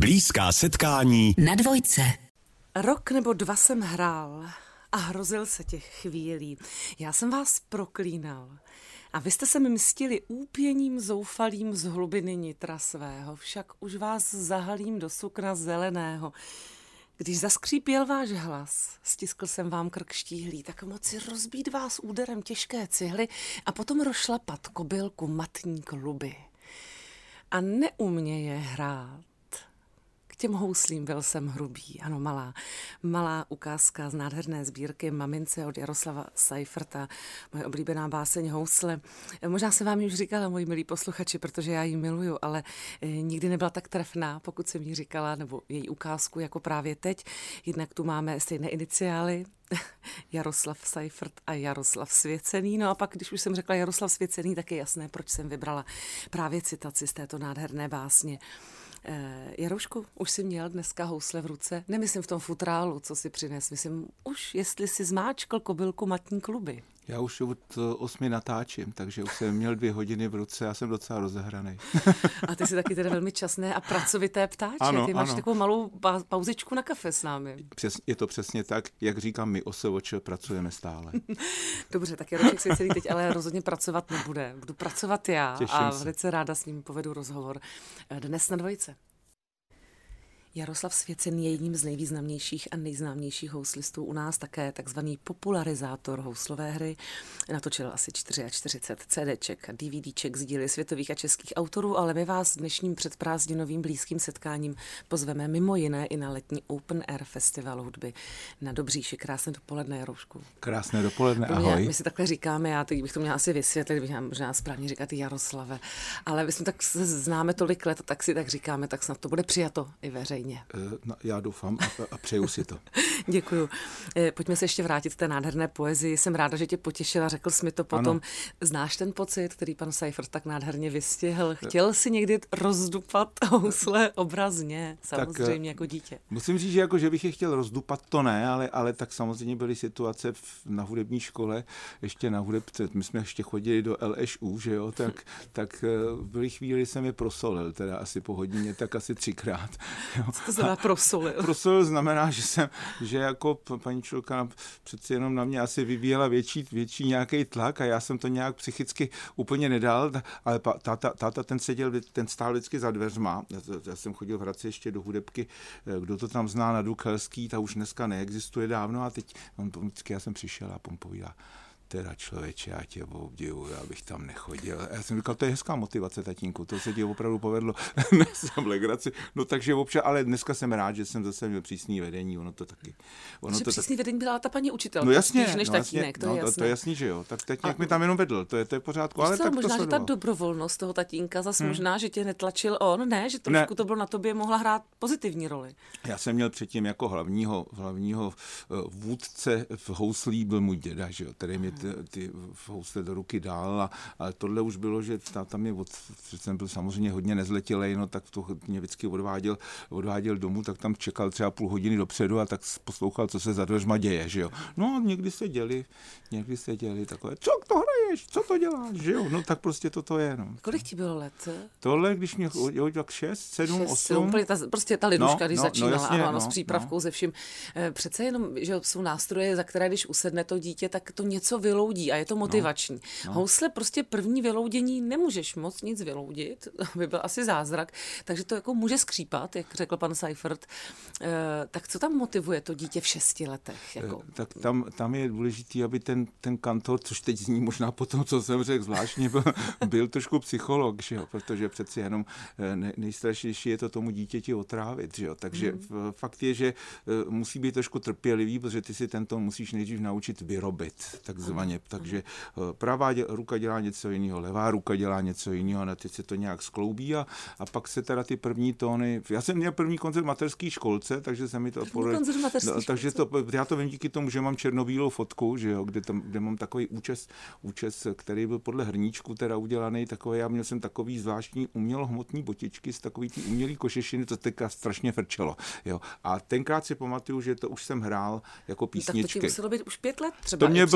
Blízká setkání na Dvojce. Rok nebo dva jsem hrál a hrozil se těch chvílí. Já jsem vás proklínal a vy jste se mi mstili úpěním zoufalým z hlubiny nitra svého, však už vás zahalím do sukna zeleného. Když zaskřípěl váš hlas, stiskl jsem vám krk štíhlý, tak moci rozbít vás úderem těžké cihly a potom rozšlapat kobylku matní kluby. A neuměje hrát. K těm houslím byl jsem hrubý, ano, malá ukázka z nádherné sbírky Mamince od Jaroslava Seiferta, moje oblíbená báseň Housle. Možná jsem vám ji už říkala, moji milí posluchači, protože já ji miluju, ale nikdy nebyla tak trefná, pokud jsem ji říkala, nebo její ukázku, jako právě teď. Jednak tu máme stejné iniciály, Jaroslav Seifert a Jaroslav Svěcený. No a pak, když už jsem řekla Jaroslav Svěcený, tak je jasné, proč jsem vybrala právě citaci z této nádherné básně. Jaroušku, už jsi měl dneska housle v ruce? Nemyslím v tom futrálu, co si přines, myslím už, jestli si zmáčkl kobylku matní kluby. Já už od 8 natáčím, takže už jsem měl 2 hodiny v ruce a jsem docela rozehranej. A ty jsi taky teda velmi časné a pracovité ptáče. Ano, ty máš ano. Takovou malou pauzičku na kafe s námi. Je to přesně tak, jak říkám, my OSVČ pracujeme stále. Dobře, tak Jarošek Svěcený teď ale rozhodně pracovat nebude. Budu pracovat já. Těším a se. velice ráda s ním povedu rozhovor dnes na Dvojce. Jaroslav Svěcený je jedním z nejvýznamnějších a nejznámějších houslistů u nás, také takzvaný popularizátor houslové hry. Natočil asi 44 CDček a DVDček z díly světových a českých autorů, ale my vás dnešním předprázdninovým blízkým setkáním pozveme mimo jiné i na letní Open Air Festival hudby na Dobříši. Krásné dopoledne, Jaroušku. Krásné dopoledne, ahoj. My si takhle říkáme, já teď bych to měla asi vysvětlit, bych měla možná správně říkat i Jaroslave, ale my jsme tak se známe tolik let, tak si tak říkáme, tak snad to bude přijato i veřejně. No, já doufám a přeju si to. Děkuju. Pojďme se ještě vrátit k té nádherné poezii. Jsem ráda, že tě potěšila, řekl jsi mi to potom. Ano. Znáš ten pocit, který pan Seifert tak nádherně vystihl? Chtěl jsi někdy rozdupat housle obrazně, samozřejmě jako dítě? Musím říct, že bych je chtěl rozdupat, to ne, ale tak samozřejmě byly situace na hudební škole, ještě na my jsme ještě chodili do LŠU, že jo, tak byly chvíli, jsem je prosolil, teda asi po hodině, tak asi 3krát. Jo. Co to znamená prosolil? Prosolil znamená, že jako paní čelka přeci jenom na mě asi vyvíjela větší nějaký tlak a já jsem to nějak psychicky úplně nedal, ale táta ten stál vždycky za dveřma. Já jsem chodil v Hradci ještě do hudebky, kdo to tam zná, na Dukelský, ta už dneska neexistuje dávno a teď vždycky já jsem přišel a on povídá: teda člověče, já tě obdivuju, já bych tam nechodil. Já jsem říkal, to je hezká motivace, tatínku, to se ti opravdu povedlo. Jsem legraci. No takže občas, ale dneska jsem rád, že jsem zase měl přísný vedení, ono to taky. Přísný vedení byla ta paní učitelka, no jasně, spíš než tatínek, to je jasné. To je jasný, že jo. Tak tatínek mi tam jenom vedl, to je v pořádku, ale tak možná, to že ta dobrovolnost toho tatínka zase možná, že tě netlačil on, ne, že trošku to bylo na tobě, mohla hrát pozitivní roli. Já jsem měl předtím jako hlavního vůdce v houslí byl můj děda, že jo, který mě ty housle do ruky dál, ale tohle už bylo, že táta mě jsem byl samozřejmě hodně nezletilej, no tak to mě vždycky odváděl domů, tak tam čekal třeba půl hodiny dopředu a tak poslouchal, co se za dveřma děje, že jo. No a někdy se děli takové, co to hraješ, co to děláš, že jo, no tak prostě toto je, no. Kolik ti bylo let? Tohle, když mě tak 6, 7, 8. Prostě ta liduška, když začínala, jasně, ano, s přípravkou, ze vším. Přece jenom, že jsou nástroje, za které když usedne to dítě, tak to něco vyloudí a je to motivační. No. Housle prostě první vyloudění nemůžeš moc nic vyloudit, by byl asi zázrak, takže to jako může skřípat, jak řekl pan Seifert. Tak co tam motivuje to dítě v 6 letech? Jako? Tak tam je důležitý, aby ten kantor, což teď zní možná po tom, co jsem řekl zvláštně, byl trošku psycholog, že jo? Protože přeci jenom nejstrašnější je to tomu dítěti otrávit, že jo? Takže fakt je, že musí být trošku trpělivý, protože ty si tento musíš nejdřív naučit vyrobit, takzvaně. Takže pravá ruka dělá něco jiného, levá ruka dělá něco jiného, a teď se to nějak skloubí a pak se teda ty první tóny. Já jsem měl první koncert v mateřské školce, takže se mi to takže já to vím díky tomu, že mám černobílou fotku, že jo, kde mám takový účes, který byl podle hrníčku teda udělaný, takový, já měl jsem takový zvláštní umělohmotný botičky z takový ty umělý košešiny, to teďka strašně frčelo, jo. A tenkrát si pamatuju, že to už jsem hrál jako písničky. Tak to ti muselo být už 5 let třeba. To mě bylo,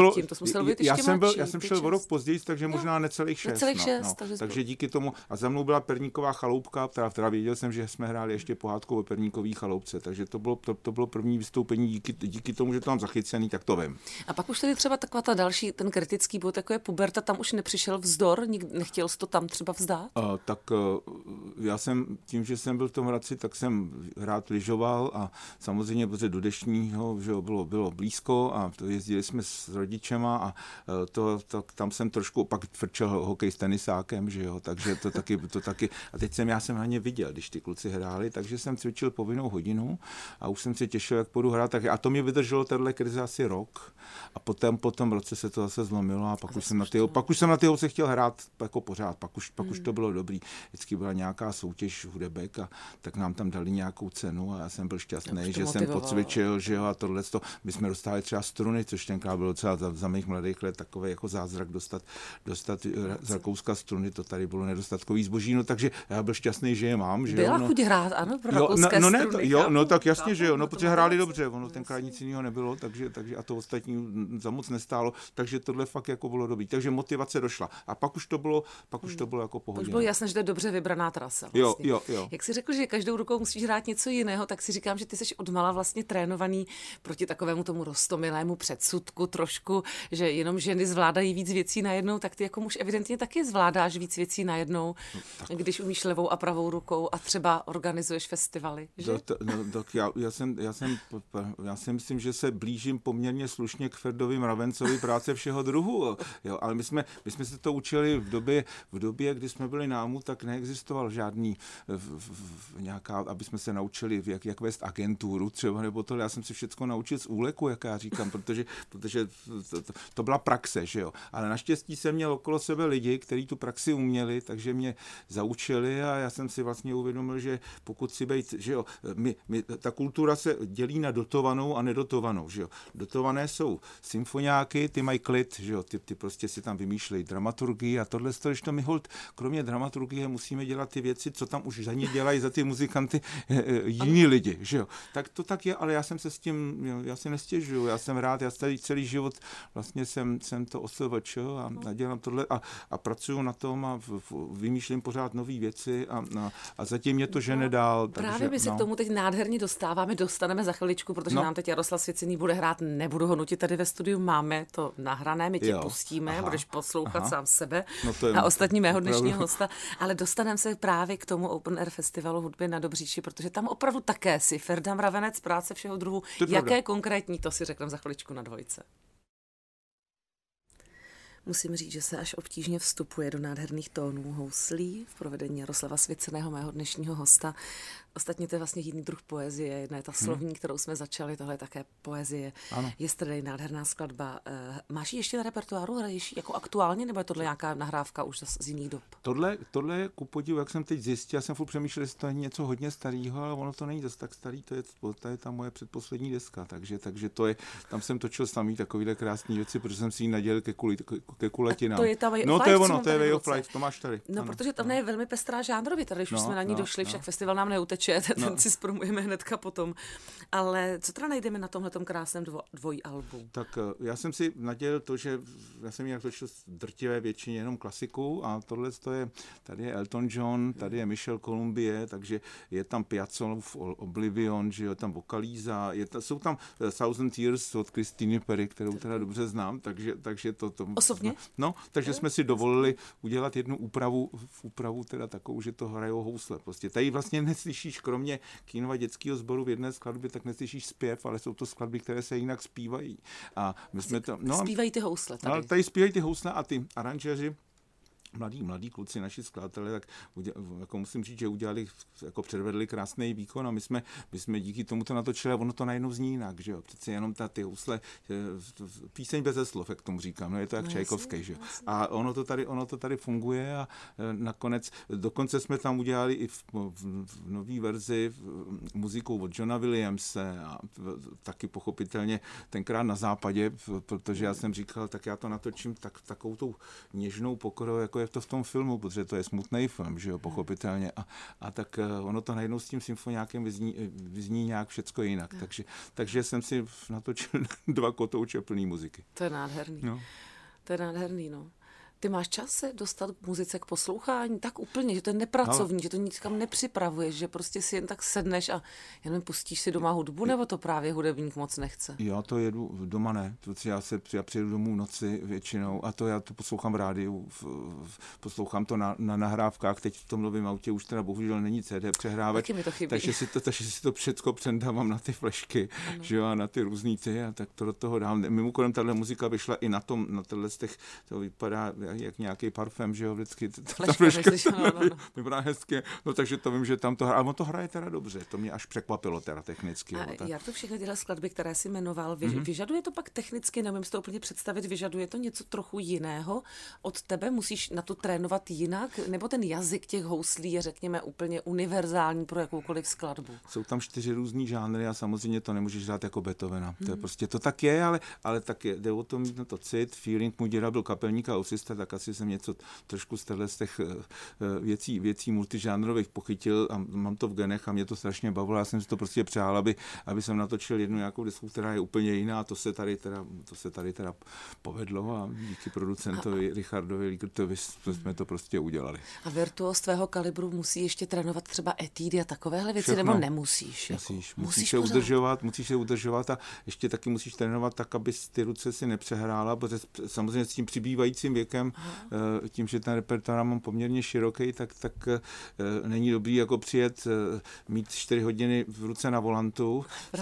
musel být ještě mladší. Já jsem šel o rok později, takže možná necelých 6. Takže díky tomu, a za mnou byla Perníková chaloupka, která věděl jsem, že jsme hráli ještě pohádku o Perníkové chaloupce, takže to bylo první vystoupení díky tomu, že to mám zachycený, tak to vím. A pak už tady třeba taková ta další, ten kritický bod, jako je puberta, tam už nepřišel vzdor, nechtěl jsi to tam třeba vzdát? Já jsem, tím, že jsem byl v tom Hradci, tak jsem rád lyžoval a samozřejmě, protože do Deštního, že bylo blízko a jezdili jsme s rodičema a tam jsem trošku pak frčel hokej s tenisákem, že jo, takže to taky. A teď já jsem na ně viděl, když ty kluci hráli, takže jsem cvičil povinnou hodinu a už jsem se těšil, jak půjdu hrát. A to mě vydrželo tahle krize asi rok. A po tom roce se to zase zlomilo a pak už jsem na ty holce chtěl hrát jako pořád. Pak už to bylo dobrý. Vždycky byla nějaká soutěž hudebek a tak nám tam dali nějakou cenu a já jsem byl šťastný, že jsem pocvičil, že jo, a tohleto. My jsme dostali třeba struny, což tenkrát bylo třeba za mých mladých let takový jako zázrak dostat z Rakouska struny, to tady bylo nedostatkový zboží, no takže já byl šťastný, že je mám, že byla chuť hrát, ano, pro rakouské struny. Tak jasně, že jo, protože hráli dobře, ono tenkrát nic jiného nebylo, takže a to ostatní za moc nestálo, takže tohle fakt jako bylo dobrý. Takže motivace došla. A pak už to bylo jako pohodě. Už bylo jasné, že to je dobře vybraná trasa. Vlastně. Jo. Jak jsi řekl, že každou rukou musíš hrát něco jiného, tak si říkám, že ty jsi odmala vlastně trénovaný proti takovému tomu roztomilému předsudku trošku, že jenom ženy zvládají víc věcí najednou, tak ty jako muž evidentně taky zvládáš víc věcí najednou, když umíš levou a pravou rukou a třeba organizuješ festivaly, že? Já si myslím, že se blížím poměrně slušně k Ferdovi Mravencovi práce všeho druhu. Jo, ale my jsme se to učili v době, kdy jsme byli námu, tak neexistoval žádný nějaká, aby jsme se naučili, jak vést agenturu třeba, nebo tohle. Já jsem si všechno naučil z úleku, jak já říkám, protože to byla praxe, že jo. Ale naštěstí jsem měl okolo sebe lidi, kteří tu praxi uměli, takže mě zaučili a já jsem si vlastně uvědomil, že pokud si bejt, že jo, ta kultura se dělí na dotovanou a nedotovanou, že jo. Dotované jsou symfoniáky, ty mají klid, že jo, ty prostě si tam vymýšlejí dramaturgii a tohle, když to my holt, kromě dramaturgie musíme dělat ty věci, co tam už za ně dělají za ty muzikanty jiní lidi, že jo. Tak to tak je, ale já jsem se s tím, já si nestěžuju, já jsem rád, já tady celý život vlastně jsem to OSVČ a dělám tohle a pracuju na tom a vymýšlím pořád nové věci a zatím mě to žene dál. Právě my se k tomu teď nádherně dostaneme za chviličku, protože nám teď Jaroslav Svěcený bude hrát, nebudu ho nutit tady ve studiu, máme to nahrané, my tě pustíme, budeš poslouchat sám sebe a ostatní mého dnešního hosta, ale dostaneme se právě k tomu Open Air Festivalu hudby na Dobříši, protože tam opravdu také si Ferda Mravenec, práce všeho druhu, jaké konkrétní, to si řekneme za chviličku na Dvojce. Musím říct, že se až obtížně vstupuje do nádherných tónů houslí v provedení Jaroslava Svěceného, mého dnešního hosta. Ostatně to je vlastně jiný druh poezie. Jedna je ta slovní, kterou jsme začali, tohle je také poezie. Ano. Yesterday, nádherná skladba. Máš ji ještě na repertoáru? Hraješ jako aktuálně, nebo je tohle nějaká nahrávka už z jiných dob? Tohle je ku podivu, jak jsem teď zjistil, já jsem furt přemýšlel, jestli to je něco hodně starého, ale ono to není zase tak starý, to je ta moje předposlední deska, takže to je, tam jsem točil samý takovýhle krásný věci, protože jsem si ji nadělil ke kulatinám. To je ta Way of Life, to je ono, to je Way of Life, to máš tady. No, ano, protože tam je velmi pestrá žánrově, tady už jsme na ní došli, však festival nám neuteče, ten si zpromujeme hnedka potom. Ale co teda najdeme na tomhletom krásném dvojalbu? Tak já jsem si nadělil to, že já jsem jinak točil drtivé většině jenom klasiku a tohle tady je Elton John, tady je Michel Columbie, takže je tam Piazzollův Oblivion, že je tam Vocaliza, jsou tam Thousand Years od Christiny Perry, kterou teda dobře znám, takže to osobně? No, takže jsme si dovolili udělat jednu úpravu teda takovou, že to hrajou housle. Prostě tady vlastně neslyšíš, kromě Kínova dětského sboru v jedné skladbě, tak neslyšíš zpěv, ale jsou to skladby, které se jinak zpívají. A my jsme to, zpívají ty housle tady. No, tady zpívají ty housle a ty aranžéři, mladí kluci, naši skladatelé, tak jako musím říct, že jako předvedli krásný výkon a my jsme díky tomu to natočili a ono to najednou zní jinak, že jo. Přece jenom ty housle, píseň beze slov, jak tomu říkám, no je to jak Čajkovský, že jo. A ono to tady funguje a nakonec, dokonce jsme tam udělali i v nový verzi muziku od Johna Williamse a taky pochopitelně tenkrát na západě, protože já jsem říkal, tak já to natočím takovou tou něžnou pokorou, jako je jak to v tom filmu, protože to je smutný film, že jo, pochopitelně. A tak ono to najednou s tím symfoniákem vyzní nějak všecko jinak. Takže jsem si natočil 2 kotouče plný muziky. To je nádherný. No. To je nádherný, no. Ty máš čas se dostat k muzice, k poslouchání tak úplně, že to je nepracovní, že to nikam nepřipravuješ, že prostě si jen tak sedneš a jenom pustíš si doma hudbu, nebo to právě hudebník moc nechce? Já to jedu doma, ne. Já přijedu domů v noci většinou a já to poslouchám v rádiu, poslouchám to na nahrávkách, teď v tom novém autě už teda bohužel není CD přehrávač, takže si to všechno přendávám na ty flešky, že jo, a na ty různý a tak to do toho dám. Mimochodem, tahle muzika vyšla i na těch, to vypadá jak nějaký parfém, že jo, vždycky. Ta fleška vypadá hezky, no takže to vím, že tam to hraje, ale on to hraje teda dobře, to mě až překvapilo teda technicky. A jak to všechny tyhle skladby, které jsi jmenoval, vyžaduje to pak technicky, nevím si to úplně představit, vyžaduje to něco trochu jiného od tebe, musíš na to trénovat jinak, nebo ten jazyk těch houslí je, řekněme, úplně univerzální pro jakoukoliv skladbu? Jsou tam 4 různý žánry a samozřejmě to nemůžeš hrát jako Beethovena. To je prostě, to tak je, ale tak je, jde o to mít na to cit, feeling, můj děda byl kapelník a usista, tak asi jsem něco trošku z těch věcí multižánrových pochytil a mám to v genech a mě to strašně bavilo. Já jsem si to prostě přál, aby jsem natočil jednu nějakou desku, která je úplně jiná. To se tady teda povedlo a díky producentovi Richardovi Lígrtovi jsme to prostě udělali. A virtuos tvého kalibru musí ještě trénovat třeba etídy a takovéhle věci, všechno. Nebo nemusíš? Musíš se udržovat a ještě taky musíš trénovat tak, aby ty ruce si nepřehrála, protože samozřejmě s tím přibývajícím věkem, tím, že ten repertoár mám poměrně široký, tak není dobrý jako přijet, mít 4 hodiny v ruce na volantu.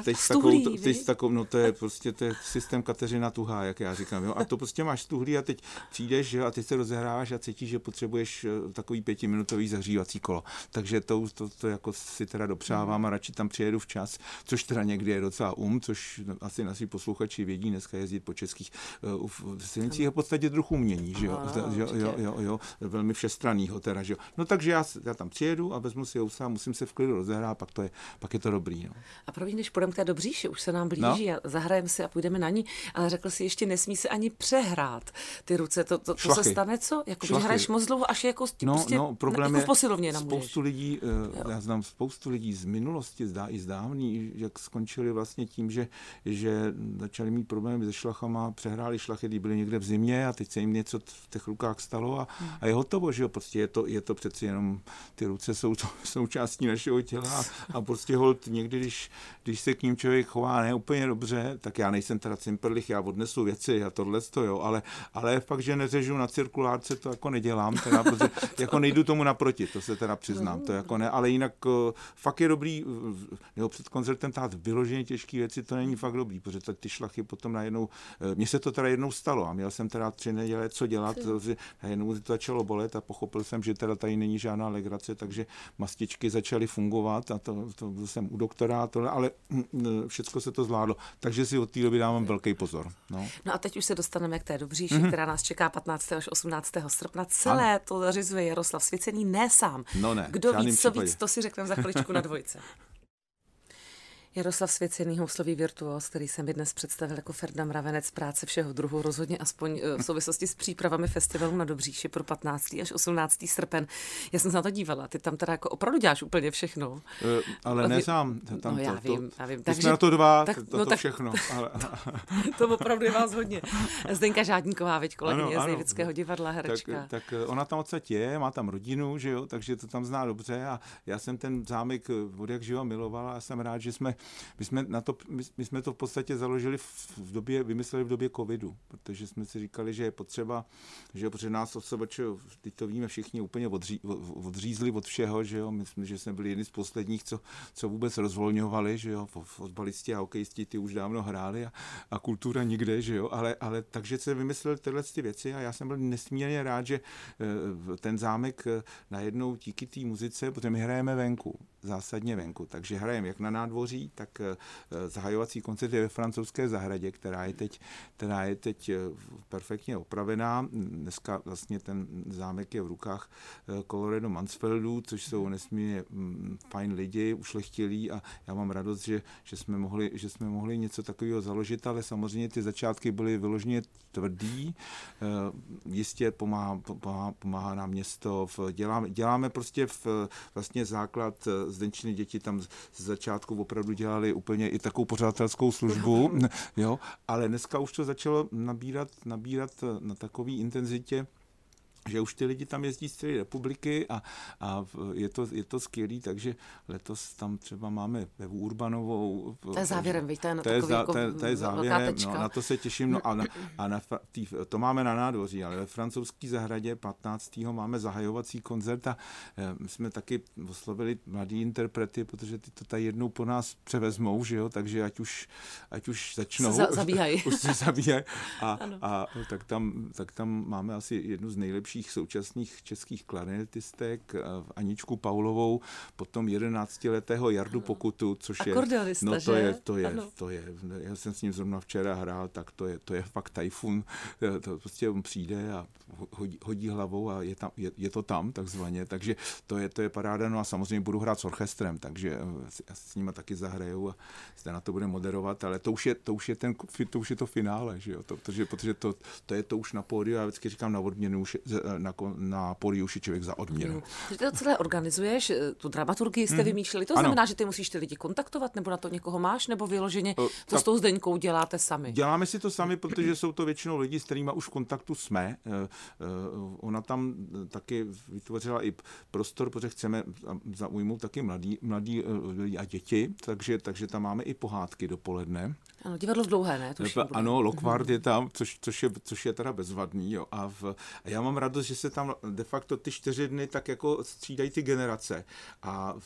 No to je prostě to je systém Kateřina Tuhá, jak já říkám. Jo? A to prostě máš stuhlý a teď přijdeš, jo? A teď se rozehráváš a cítíš, že potřebuješ takový 5minutový zahřívací kolo. Takže to jako si teda dopřávám a radši tam přijedu včas, což teda někdy je docela což asi naši posluchači vědí, dneska jezdit po českých silnicích je v podstatě druh umění, že jo? Jo, velmi všestrannýho teda, že jo. No takže já tam přijedu a vezmu si housle a musím se v klidu rozehrát, pak je to dobrý, no. A promiň, než půjdeme k té Dobříši, už se nám blíží a zahrajeme si a půjdeme na ní, ale řekl si, ještě nesmí se ani přehrát ty ruce, to se stane co? Jako když hraješ moc dlouho, až jako problém jako v posilovně spoustu lidí, já znám spoustu lidí z minulosti, i z dávný, jak skončili vlastně tím, že začali mít problémy se šlachama, přehráli šlachy, kdy byli někde v zimě a teď se jim něco v těch rukách stalo a je hotovo, že jo, prostě je to přeci jenom, ty ruce jsou součástí našeho těla a prostě holt někdy, když se k ním člověk chová ne úplně dobře, tak já nejsem teda cimprlich, já odnesu věci a tohleto, jo, ale fakt, že neřežu na cirkulárce, to jako nedělám, teda, protože jako nejdu tomu naproti, to se teda přiznám, to jako ne, ale jinak fakt je dobrý, nebo před koncertem tát vyloženě těžké věci, to není fakt dobrý, protože ty šlachy potom najednou, mně se to teda jednou stalo a měl jsem teda 3 neděle co dělat, najednou to začalo bolet a pochopil jsem, že teda tady není žádná legrace, takže mastičky začaly fungovat a to jsem u doktora, ale všecko se to zvládlo. Takže si od té doby dávám velký pozor. No a teď už se dostaneme k té Dobříši, která nás čeká 15. až 18. srpna. Celé to zařizuje Jaroslav Svěcený, ne sám. No ne, kdo víc, co víc, to si řekneme za chviličku na Dvojce. Jaroslav Svěcený, houslový virtuos, který jsem mi dnes představil jako Ferda Mravenec, práce všeho druhu, rozhodně aspoň v souvislosti s přípravami festivalu na Dobříši pro 15. až 18. srpen. Já jsem se na to dívala, ty tam teda jako opravdu děláš úplně všechno. Ale ne sám. Tam já vím. Takže jsme na to 2, to všechno. To opravdu je vás hodně. Zdenka Žádníková, veď kolegyně z Nejvického divadla, herečka. Tak ona tam odsaď je, má tam rodinu, že jo, takže to tam zná dobře a já jsem ten zámek od jak živa miloval a jsem rád, že my jsme to v podstatě založili vymysleli v době covidu, protože jsme si říkali, že je potřeba, že protože nás osobače, teď to víme všichni, úplně odřízli od všeho, že jo, myslím, že jsme byli jedni z posledních, co vůbec rozvolňovali, že jo, fotbalisti a hokejisti ty už dávno hráli a kultura nikde, že jo, ale takže se vymysleli tyhle věci a já jsem byl nesmírně rád, že ten zámek najednou díky té muzice, protože my hrajeme venku, zásadně venku. Takže hrajeme jak na nádvoří, tak zahajovací koncert je ve Francouzské zahradě, která je teď perfektně opravená. Dneska vlastně ten zámek je v rukách Colloredo Mansfeldů, což jsou nesmírně fajn lidi, ušlechtilí a já mám radost, že jsme mohli něco takového založit, ale samozřejmě ty začátky byly vyloženě tvrdý. Jistě pomáhá nám město. Děláme prostě vlastně základ zdenčiny děti tam z začátku opravdu dělali úplně i takovou pořadatelskou službu, jo, ale dneska už to začalo nabírat na takový intenzitě, že už ty lidi tam jezdí z celé republiky a je to skvělý, takže letos tam třeba máme Evu Urbanovou. To je závěrem, víte, to je závěrem, no, na to se těším, no to máme na nádvoří, ale ve Francouzské zahradě 15. máme zahajovací koncert a my jsme taky oslovili mladý interprety, protože ty to tady jednou po nás převezmou, že jo, takže ať už začnou. Už se zabíhají. A tak tam máme asi jednu z nejlepších současných českých klarinetistek, Aničku Paulovou, potom 11letého Jardu Pokutu, což je... Akordeonista, no že? To je, já jsem s ním zrovna včera hrál, tak to je fakt tajfun. To prostě on přijde a hodí hlavou a je to tam, takzvaně, takže to je paráda, no a samozřejmě budu hrát s orchestrem, takže já s nima taky zahraju a zde na to bude moderovat, ale to už je to finále, že jo, protože to je to už na pódiu, já vždycky říkám na odměnu, už na pódiu už je člověk za odměnu. Ty to celé organizuješ, tu dramaturgii jste vymýšleli, to znamená, že ty musíš ty lidi kontaktovat, nebo na to někoho máš, nebo vyloženě to s tou Zdeňkou děláte sami? Děláme si to sami, protože jsou to většinou lidi, s kterými už v kontaktu jsme. Ona tam taky vytvořila i prostor, protože chceme zaujmout taky mladí lidi a děti, takže tam máme i pohádky dopoledne. Ano, divadlo v Dlouhé, ne? Ano, Lokvard je tam, což je teda bezvadný. Jo. A já mám radost, že se tam de facto ty 4 dny tak jako střídají ty generace. A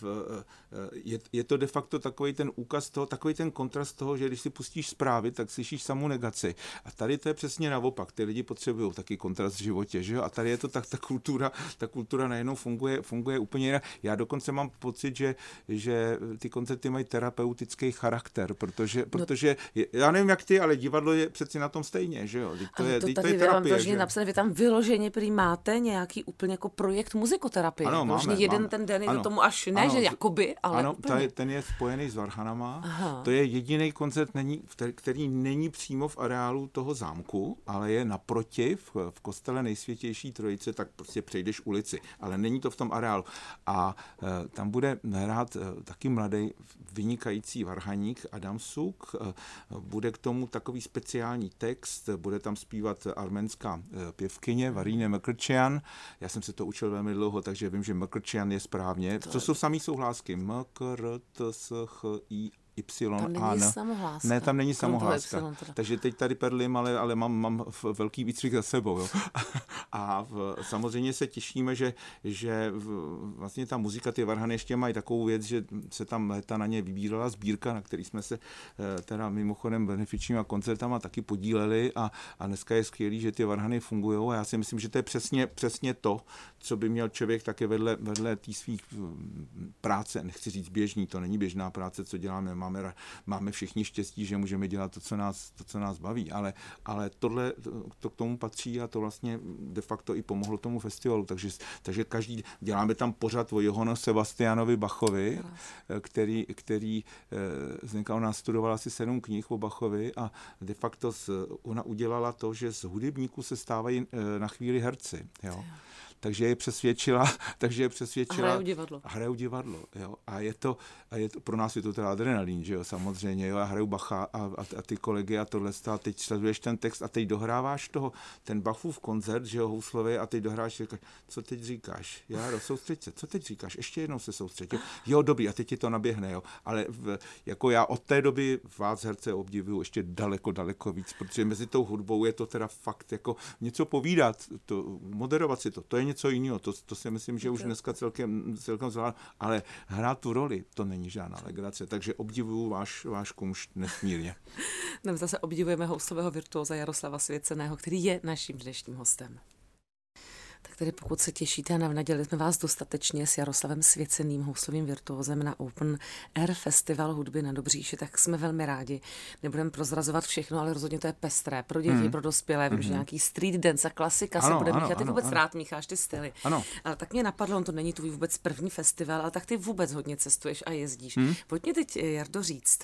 je to de facto takový ten úkaz toho, takový ten kontrast toho, že když si pustíš zprávy, tak slyšíš samou negaci. A tady to je přesně naopak. Ty lidi potřebují taky kontrast v životě, že jo? A tady je to tak, ta kultura najednou funguje úplně jinak. Já dokonce mám pocit, že ty koncerty mají terapeutický charakter, protože já nevím jak ty, ale divadlo je přeci na tom stejně, že jo? To je terapie, že? Napsané, vy tam vyloženě prý máte nějaký úplně jako projekt muzikoterapie. Ano, máme. Ten den je tomu až ne, ano, že jakoby, ale ano, ten je spojený s Varhanama. Aha. To je jediný koncert, který není přímo v areálu toho zámku, ale je naproti v kostele Nejsvětější Trojice, tak prostě přejdeš ulici, ale není to v tom areálu. A tam bude hrát taky mladý vynikající varhaník Adam Suk, bude k tomu takový speciální text, bude tam zpívat arménská pěvkyně Varine Mkrtčjan. Já jsem se to učil velmi dlouho, takže vím, že Mkrtčjan je správně. To jsou samý souhlásky. M-K-R-T-S-H-I Tam není samohláska. Ne, tam není samohláska. Takže teď tady perlím, ale mám velký výcvik za sebou. Jo. A samozřejmě se těšíme, že vlastně ta muzika, ty varhany ještě mají takovou věc, že se tam léta na ně vybírala sbírka, na který jsme se teda mimochodem benefičníma koncertama taky podíleli a dneska je skvělý, že ty varhany fungují a já si myslím, že to je přesně to, co by měl člověk také vedle té svých práce, nechci říct běžný, to není běžná práce, co děláme, máme všichni štěstí, že můžeme dělat to, co nás baví, ale tohle to k tomu patří a to vlastně de facto i pomohlo tomu festivalu, takže děláme tam pořad o Johannu Sebastianovi Bachovi, který Zdenka ona studovala asi 7 knih o Bachovi a de facto ona udělala to, že z hudebníků se stávají na chvíli herci, jo. Takže je přesvědčila. Hrajou divadlo. Jo. A je to, pro nás je to teda adrenalin, že jo, samozřejmě. Jo. Já hraju Bacha a ty kolegy a tohle. A teď sleduješ ten text a teď dohráváš ten Bachův koncert, že jo, houslový, a teď dohráváš, co teď říkáš? Járo, soustřeď se, co teď říkáš? Ještě jednou se soustřeď. Jo, dobrý, a teď ti to naběhne, jo. Ale jako já od té doby vás herce obdivuju ještě daleko víc, protože mezi tou hudbou je to teda fakt jako něco povídat, moderovat si to. To je něco jiného, to si myslím, že už dneska celkem zvládnu, ale hrát tu roli, to není žádná legrace, takže obdivuju váš kumšt nesmírně. No, zase obdivujeme houslového virtuóza Jaroslava Svěceného, který je naším dnešním hostem. Tak tedy pokud se těšíte a navnaděli jsme vás dostatečně s Jaroslavem Svěceným, houslovým virtuózem na Open Air Festival hudby na Dobříši, tak jsme velmi rádi. Nebudeme prozrazovat všechno, ale rozhodně to je pestré pro děti, pro dospělé. Vím, že nějaký street dance a klasika se bude míchat. Ty vůbec rád mícháš ty styly. Ano. Ale tak mě napadlo, on to není tvůj vůbec první festival, ale tak ty vůbec hodně cestuješ a jezdíš. Pojď mě teď, Jardo, říct,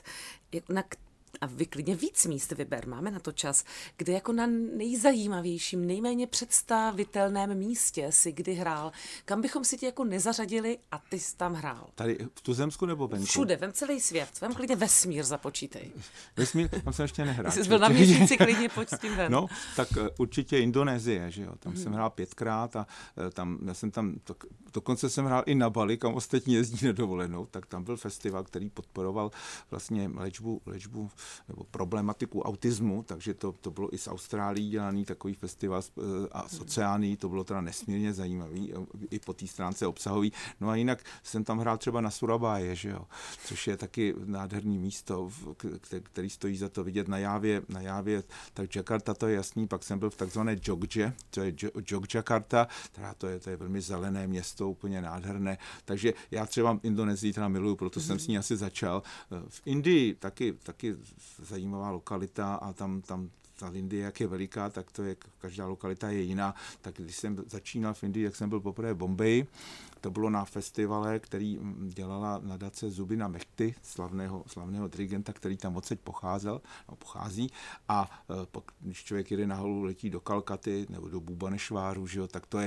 a vy klidně víc míst vyber, máme na to čas, kde jako na nejzajímavějším, nejméně představitelném místě si kdy hrál, kam bychom si tě jako nezařadili a ty jsi tam hrál. Tady v tuzemsku nebo venku? Všude, vem celý svět, vem klidně vesmír započítej. Vesmír, tam jsem ještě nehrál. Jsi byl na Měsíci, klidně pojď s tím ven. No, tak určitě Indonésie, že jo, tam jsem hrál 5krát a já jsem tam, dokonce jsem hrál i na Bali, kam ostatní jezdí na dovolenou, tak tam byl festival, který podporoval vlastně léčbu nebo problematiku autismu, takže to bylo i z Austrálie dělaný takový festival a z Oceánii, to bylo teda nesmírně zajímavý, i po té stránce obsahový. No a jinak jsem tam hrál třeba na Surabaya, že jo, což je taky nádherný místo, který stojí za to vidět na Jávě, tak Jakarta to je jasný, pak jsem byl v takzvané Jogje, to je Jogjakarta, teda to je velmi zelené město, úplně nádherné, takže já třeba Indonésii teda miluju, proto jsem s ní asi začal. V Indii taky zajímavá lokalita a tam ta Indie, jak je veliká, tak to je, každá lokalita je jiná. Tak když jsem začínal v Indii, jak jsem byl poprvé v Bombeji, to bylo na festivale, který dělala nadace Zubina Mehty, slavného dirigenta, který tam odsaď pochází. A když člověk jede nahoru, letí do Kalkaty nebo do Bhubanesvaru, že jo, tak to je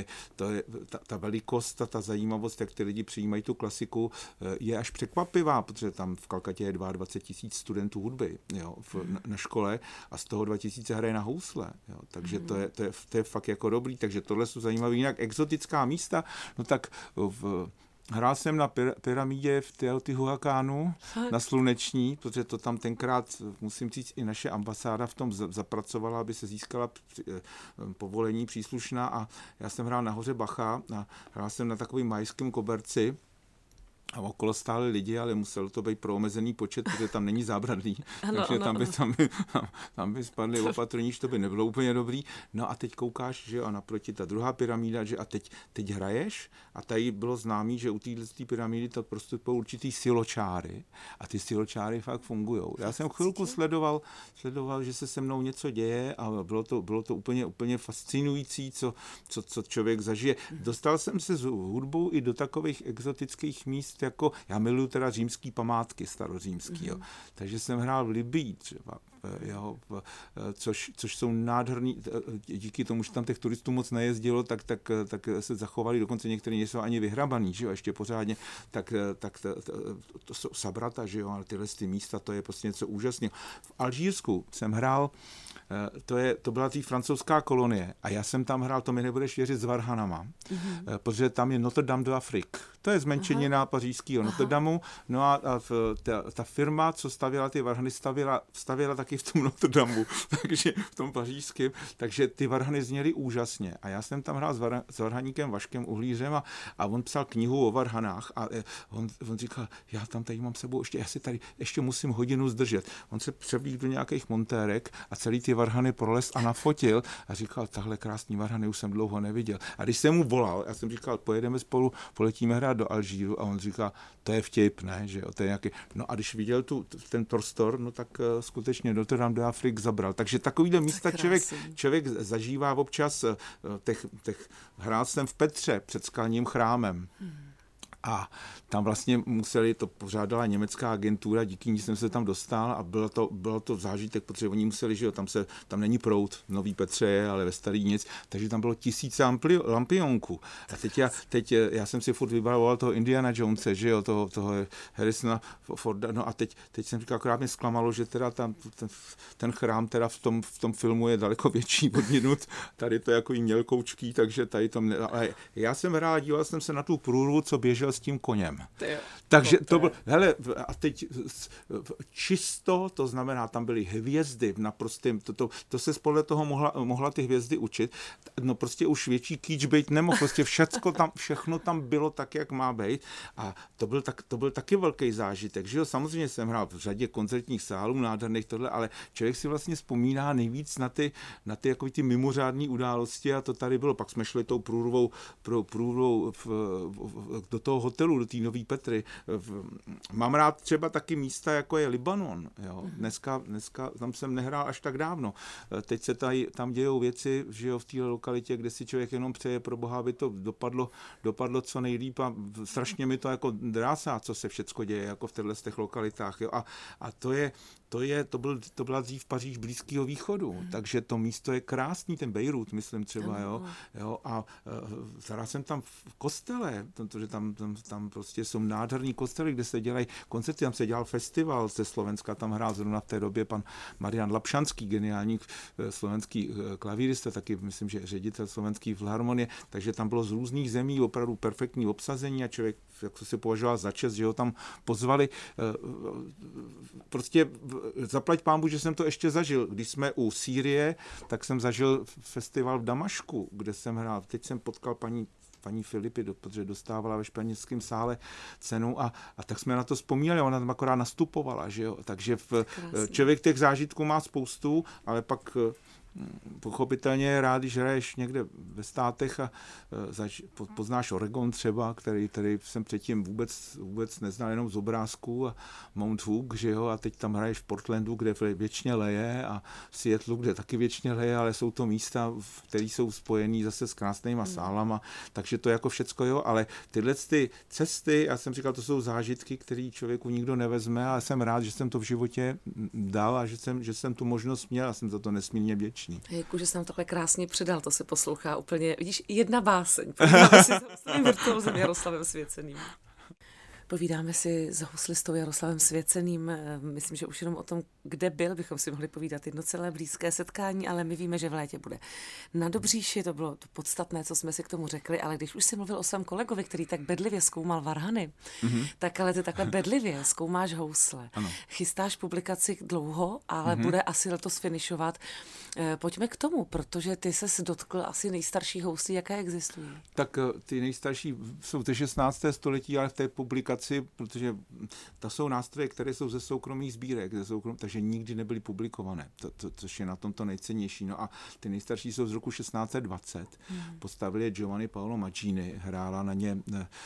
ta velikost, ta zajímavost, jak ty lidi přijímají tu klasiku, je až překvapivá, protože tam v Kalkatě je 22 000 studentů hudby, jo, na škole a z toho 2000 hraje na housle. Jo, takže to je fakt jako dobrý, takže tohle jsou zajímavé. Jinak exotická místa, no tak hrál jsem na pyramidě v Teotihuacánu na Sluneční, protože to tam tenkrát, musím říct, i naše ambasáda v tom zapracovala, aby se získala povolení příslušná a já jsem hrál na hoře Bacha a hrál jsem na takovým majském koberci, a okolo stáli lidi, ale muselo to být pro omezený počet, protože tam není zábradlí. Takže tam by spadli opatrníž, to by nebylo úplně dobrý. No a teď koukáš, že a naproti ta druhá pyramída, že a teď hraješ a tady bylo známý, že u této pyramidy to prostupují určitý siločáry a ty siločáry fakt fungujou. Já jsem chvilku sledoval, že se se mnou něco děje a bylo to úplně fascinující, co člověk zažije. Dostal jsem se s hudbou i do takových exotických míst, jako já miluju teda římský památky starořímský, jo. Takže jsem hrál v Libii třeba, jo, což jsou nádherný, díky tomu, že tam těch turistů moc nejezdilo, tak se zachovali, dokonce některý nejsou ani vyhrabaný, že jo, ještě pořádně, to jsou Sabrata, že jo, ale tyhle ty místa, to je prostě něco úžasného. V Alžírsku jsem hrál, to byla tý francouzská kolonie a já jsem tam hrál, to mi nebudeš věřit, s varhanama, protože tam je Notre Dame d'Afrique. To je zmenšenina pařížského Notre Damu. No a ta firma, co stavěla ty varhany, stavěla taky v tom Notre Damu, takže v tom pařížském. Takže ty varhany zněly úžasně. A já jsem tam hrál s varhaníkem Vaškem Uhlířem a on psal knihu o varhanách a on říkal, já tam tady mám sebou, já si tady ještě musím hodinu zdržet. On se převlík do nějakých montérek a celý ty varhany prolez a nafotil a říkal, tahle krásný varhany už jsem dlouho neviděl. A když jsem mu volal, já jsem říkal, pojedeme spolu, poletíme hrát do Alžíru a on říká, to je vtip, ne, že jo, to je nějaký, no a když viděl ten prostor, no tak skutečně Notre Dame d'Afrique zabral. Takže takovýhle místa člověk zažívá občas, hrál jsem v Petře před skalním chrámem. A tam vlastně to pořádala německá agentura, díky ní jsem se tam dostal a bylo to zážitek, protože oni museli, že jo, tam není proud, Nový Petře je, ale ve Starý nic, takže tam bylo 1000 lampionků. A teď já jsem si furt vybavoval toho Indiana Jonese, že jo, toho Harrisona Forda, no a teď jsem říkal, akorát mě zklamalo, že teda ten chrám teda v tom filmu je daleko větší odměnut, tady to jako jí mělkoučký, takže tady to ale já jsem rád, díval jsem se na tu průrvu, co běžel s tím koněm. Takže to bylo, hele, a teď čisto, to znamená, tam byly hvězdy v naprostém, to se podle toho mohla ty hvězdy učit, no prostě už větší kýč být nemohl, prostě všechno tam bylo tak, jak má být a to byl taky velký zážitek, že jo, samozřejmě jsem hrál v řadě koncertních sálů, nádherných tohle, ale člověk si vlastně vzpomíná nejvíc na ty jako ty mimořádné události a to tady bylo, pak jsme šli tou průrvou do toho hotelu, do té Nový Petry. Mám rád třeba taky místa, jako je Libanon. Jo. Dneska tam jsem nehrál až tak dávno. Teď se tam dějou věci, že jo, v té lokalitě, kde si člověk jenom přeje pro Boha, aby to dopadlo co nejlíp a strašně mi to jako drásá, co se všecko děje jako v těchto lokalitách. Jo. A to byla dřív Paříž Blízkého východu, takže to místo je krásný, ten Bejrút, myslím třeba, jo, a zaraz jsem tam v kostele, protože tam prostě jsou nádherný kostely, kde se dělají koncerty, tam se dělal festival ze Slovenska, tam hrál zrovna v té době pan Marian Lapšanský, geniální slovenský klavírista, taky myslím, že ředitel slovenský filharmonie, takže tam bylo z různých zemí opravdu perfektní obsazení a člověk jako se považoval za čest, že ho tam pozvali. Prostě zaplať pánbu, že jsem to ještě zažil. Když jsme u Sýrie, tak jsem zažil festival v Damašku, kde jsem hrál. Teď jsem potkal paní Filipy, protože dostávala ve španělském sále cenu a tak jsme na to vzpomínali, ona tam akorát nastupovala, že jo. Takže člověk těch zážitků má spoustu, ale pak pochopitelně je rád, když hraješ někde ve státech a poznáš Oregon třeba, který jsem předtím vůbec neznal, jenom z obrázků a Mount Hook, že jo, a teď tam hraješ v Portlandu, kde věčně leje a v Seattlu, kde taky věčně leje, ale jsou to místa, které jsou spojený zase s krásnýma sálama, takže to jako všecko, jo, ale tyhle ty cesty, já jsem říkal, to jsou zážitky, které člověku nikdo nevezme, ale jsem rád, že jsem to v životě dal a že jsem tu možnost měl a jsem za to nesmírně vděčný. Děkuji, že jsem takhle krásně předal, to se poslouchá úplně, vidíš, jedna báseň. Povídáme si s virtuózem Jaroslavem Svěceným. Povídáme si s houslistou Jaroslavem Svěceným. Myslím, že už jenom o tom, kde byl, bychom si mohli povídat jedno celé blízké setkání, ale my víme, že v létě bude na Dobříši, to bylo to podstatné, co jsme si k tomu řekli, ale když už jsi mluvil o svém kolegovi, který tak bedlivě zkoumal varhany, tak ale ty takhle bedlivě zkoumáš housle. Ano. Chystáš publikaci dlouho, ale bude asi letos finišovat. Pojďme k tomu, protože ty ses dotkl asi nejstarších houslí, jaké existují. Tak ty nejstarší jsou ze 16. století, ale v té publikaci, protože to jsou nástroje, které jsou ze soukromých sbírek, takže nikdy nebyly publikované, což je na tom to nejcennější. No a ty nejstarší jsou z roku 1620. Postavili je Giovanni Paolo Maggini, hrála na ně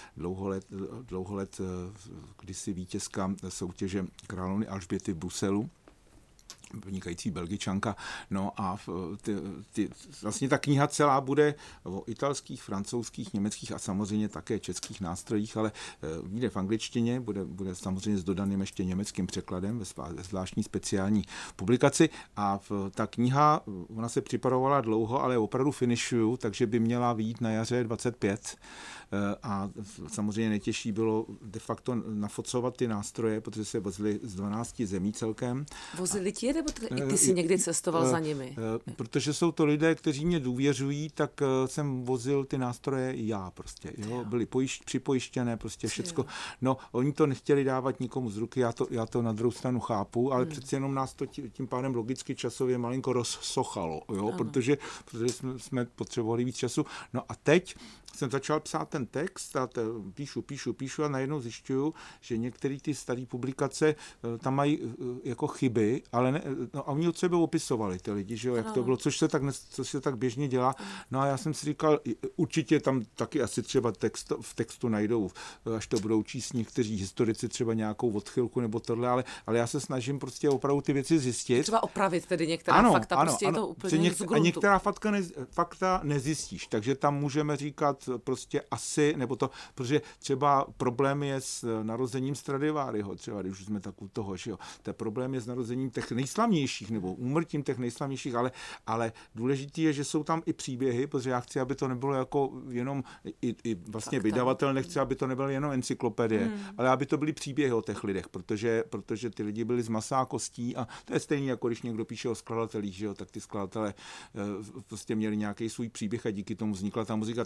dlouho let kdysi vítězka soutěže královny Alžběty v Bruselu, vynikající Belgičanka. No a vlastně ta kniha celá bude o italských, francouzských, německých a samozřejmě také českých nástrojích, ale vyjde v angličtině, bude samozřejmě s dodaným ještě německým překladem ve zvláštní speciální publikaci a ta kniha, ona se připravovala dlouho, ale opravdu finishuju, takže by měla vyjít na jaře 25 a samozřejmě nejtěžší bylo de facto nafocovat ty nástroje, protože se vozily z 12 zemí celkem. Vozili ti je, nebo ty jsi někdy cestoval za nimi? Protože jsou to lidé, kteří mě důvěřují, tak jsem vozil ty nástroje já prostě. Jo? Byly připojištěné, prostě všecko. No, oni to nechtěli dávat nikomu z ruky, já to na druhou stranu chápu, ale přeci jenom nás to tím pádem logicky časově malinko rozsochalo, jo? Protože jsme potřebovali víc času. No a teď jsem začal psát ten text a píšu a najednou zjišťuju, že některé ty staré publikace tam mají jako chyby, ale ne, no a oni od sebe opisovali ty lidi, že jo, jak to bylo, což se tak běžně dělá. No a já jsem si říkal, určitě tam taky asi třeba v textu najdou, až to budou číst někteří historici třeba nějakou odchylku nebo tohle, ale já se snažím prostě opravdu ty věci zjistit. Třeba opravit tedy některá fakta, prostě je to úplně z gruntu. A některá fakta nezjistíš, takže tam můžeme říkat prostě asi, nebo to, protože třeba problém je s narozením Stradiváriho, třeba když už jsme tak u toho, že jo. Ten problém je s narozením těch nejslavnějších, nebo úmrtím těch nejslavnějších, ale důležitý je, že jsou tam i příběhy, protože já chci, aby to nebylo jako jenom, i vlastně vydavatel nechce, aby to nebylo jenom encyklopedie, ale aby to byly příběhy o těch lidech, protože ty lidi byli z masa a kostí a to je stejně jako když někdo píše o skladatelích, že jo, tak ty skladatelé prostě měli nějaký svůj příběh a díky tomu vznikla ta muzika, tak tohle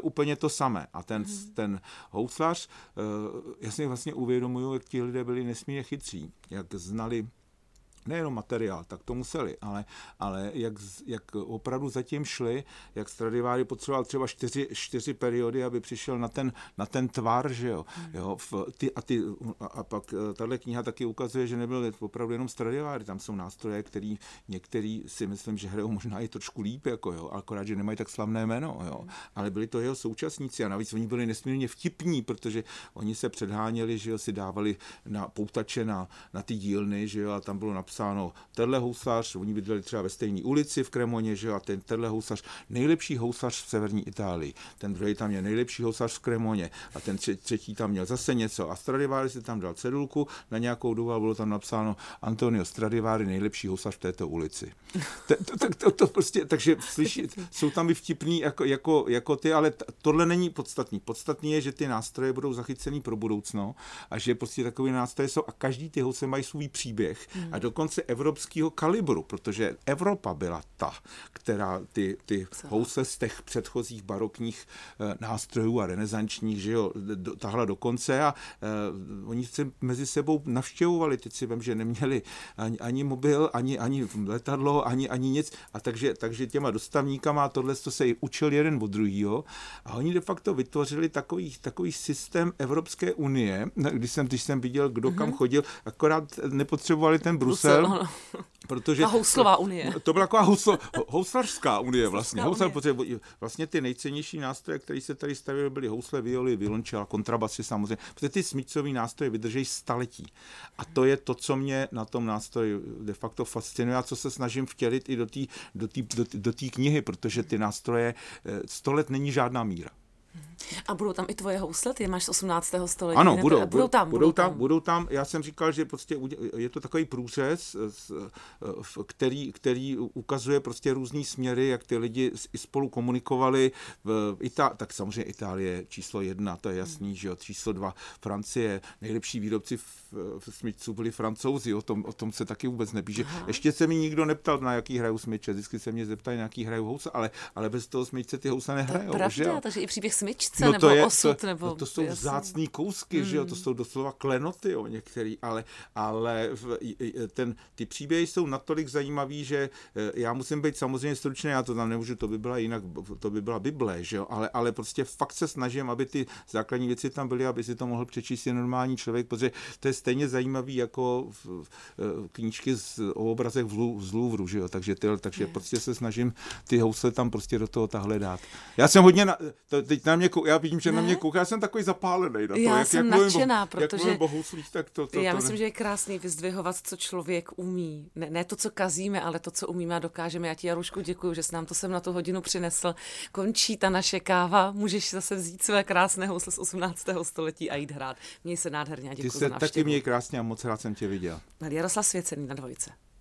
úplně to samé. A ten houslař, já si vlastně uvědomuju, jak ti lidé byli nesmírně chytří, jak znali nejenom materiál, tak to museli, ale jak opravdu zatím šli, jak Stradivari potřeboval třeba 4 periody, aby přišel na ten tvar, že jo. A pak tahle kniha taky ukazuje, že nebyl opravdu jenom Stradivari, tam jsou nástroje, který některý si myslím, že hrajou možná i trošku líp, jako jo, akorát, že nemají tak slavné jméno, jo. Ale byli to jeho současníci a navíc oni byli nesmírně vtipní, protože oni se předháněli, že jo, si dávali na poutače na ty dílny, že jo, a tam bylo napsáno tenhle houslař, oni bydleli třeba ve stejné ulici v Cremoně, že jo, a tenhle houslař, nejlepší houslař v severní Itálii. Ten druhý tam měl nejlepší houslař v Cremoně a ten třetí tam měl zase něco. A Stradivari si tam dal cedulku na nějakou dobu a bylo tam napsáno Antonio Stradivari, nejlepší houslař v této ulici. To prostě, takže slyší, jsou tam i vtipný jako ty, ale tohle není podstatný. Podstatný je, že ty nástroje budou zachycený pro budoucno a že prostě takové nástroje jsou a každý ty housle mají svůj příběh a dokonce evropského kalibru, protože Evropa byla ta, která ty housle z těch předchozích barokních nástrojů a renesančních, že jo, tahla do konce a oni se mezi sebou navštěvovali. Teď si vem, že neměli ani mobil, ani letadlo, ani nic a takže těma dostavníkama tohle se učil jeden od druhýho a oni de facto vytvořili takový systém Evropské unie, když jsem viděl, kdo kam chodil, akorát nepotřebovali ten Brusel, protože houslová unie. To byla taková houslařská unie vlastně. Vlastně ty nejcennější nástroje, které se tady stavěly, byly housle, violy, violončela, kontrabasy samozřejmě. Protože ty smyčcový nástroje vydrží staletí. A to je to, co mě na tom nástroji de facto fascinuje a co se snažím vtělit i do té knihy, protože ty nástroje 100 let není žádná míra. A budou tam i tvoje housle? Ty máš z 18. století. Ano, budou tam. Já jsem říkal, že prostě je to takový průřez, který ukazuje prostě různý směry, jak ty lidi i spolu komunikovali. Tak samozřejmě Itálie číslo 1, to je jasný, že jo, číslo 2 Francie, nejlepší výrobci smyčců byli Francouzi, o tom se taky vůbec nepíše. Ještě se mi nikdo neptal, na jaký hrajou smyče, vždycky se mě zeptají, na jaký hrajou housle, ale bez toho smyčce ty housle nehrajou. To je pravda, takže i příběh smyčce, nebo osud, nebo... To jsou vzácný kousky, že jo, to jsou doslova klenoty, jo, některý, ale ty příběhy jsou natolik zajímavý, že já musím být samozřejmě stručný, já to tam nemůžu, to by byla jinak, to by byla Bible, že jo, ale prostě fakt se snažím, aby ty základní věci tam byly, aby si to mohl přečíst i normální člověk, protože to je stejně zajímavý jako knížky o obrazech z Louvru, že jo, takže prostě se snažím ty housle tam prostě do toho tahle dát. Já jsem hodně teď na mě, já vidím, že na mě kouká, já jsem takový zapálený na to, já jsem nadšená, protože já myslím, že je krásný vyzdvihovat, co člověk umí. Ne to, co kazíme, ale to, co umíme a dokážeme. Já ti, Jarušku, děkuju, že jsi nám to sem na tu hodinu přinesl. Končí ta naše káva, můžeš zase vzít své krásné housle z 18. století a jít hrát. Měj se nádherně a děkuju za návštěvu. Ty se taky měj krásně a moc rád jsem tě viděl. Jaroslav Svěcený na Dvojce.